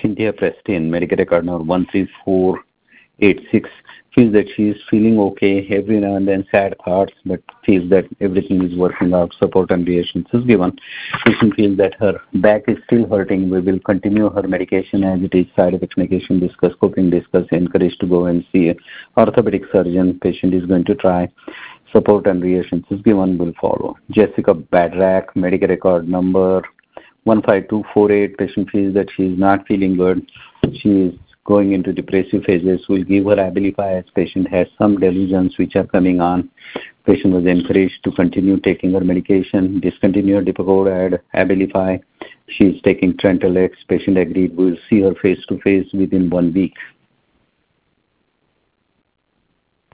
Cynthia Preston, Medicare record number 13486. Feels that she is feeling okay. Every now and then sad thoughts, but feels that everything is working out. Support and reassurances given. Patient feels that her back is still hurting. We will continue her medication as it is. Side effects medication discuss, coping discuss, encouraged to go and see an orthopedic surgeon. Patient is going to try. Support and reassurances given will follow. Jessica Badrak, Medicare record number 15248. Patient feels that she is not feeling good. She is going into depressive phases. We'll give her Abilify as patient has some delusions which are coming on. Patient was encouraged to continue taking her medication, discontinue Depakote, add Abilify. She is taking Trintellix. Patient agreed. We'll see her face to face within 1 week.